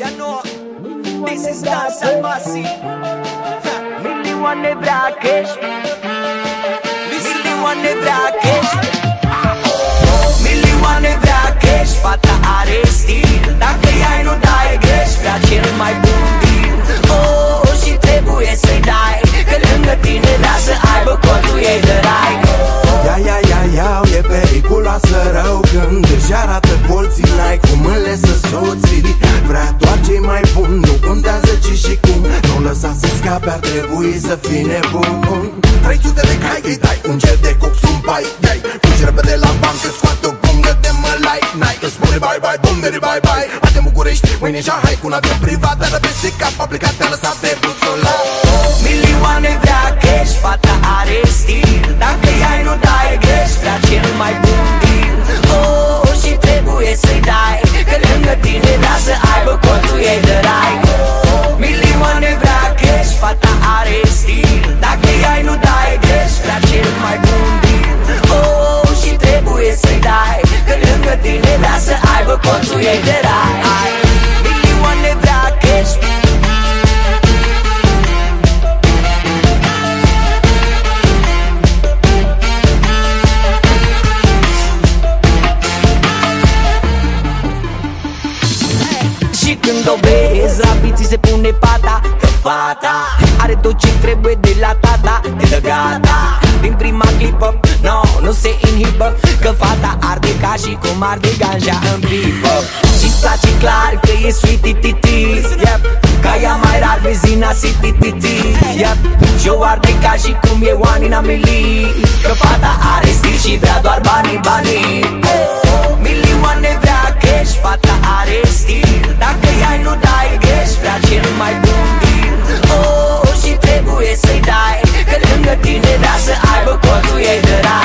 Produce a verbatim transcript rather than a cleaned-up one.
You know, this is dance and massive. Milioane vrea cash, Milioane vrea cash, milioane vrea cash. Fata are stil, dacă ea nu dai greș, vrea cel mai bun deal. Oh, și trebuie să-i dai, că lângă tine vrea să aibă contul ei de rai. Ia, ia, ia, ia, e periculoasă rău când își arată colții, n-ai cum însă soții. Vrea doar ce mai bun, nu contează ce și cum. Nu lăsa să scape, ar trebui să fii nebun. Trei sute de cai îi dai, un cer de cox, un pai, iai. Fugi repede la bancă, scoate o bungă de mălai, n-ai. Îți spune bye bye, bum, de bye bye. Azi în București, mâine în Shanghai, cu un avion privat, dar peste cap a plecat, te-a lăsat de busola. Milioane vrea cash, fata are stil, dacă ea nu dai greș, vrea cel mai bun deal. Oh, și trebuie să-i dai, că lângă tine vrea să aibă contul ei de rai. Milioane vrea cash, fata are stil, dacă ea nu dai greș, vrea cel mai bun deal. Oh, și trebuie să-i dai, că lângă tine vrea să aibă contul ei de rai. Milioane vrea cash. Și când o vezi, rapid ți se pune pata, că fata are tot ce trebuie de la tata, te dă gata din prima clipă, no, nu se inhibă, că fata arde ca și cum arde ganja în pipă. Și-ți place clar că e sweet-titi, yep. Ca ea mai rar benzina city-titi, yep. Și-o arde ca și cum e one in a million, că fata are stil și vrea doar banii, banii. Milioane vrea cash, fata are stil, dacă ea nu dai greș, vrea cel mai bun deal. Oh, și trebuie să-i dai, că lângă tine vrea să aibă contul ei de rai.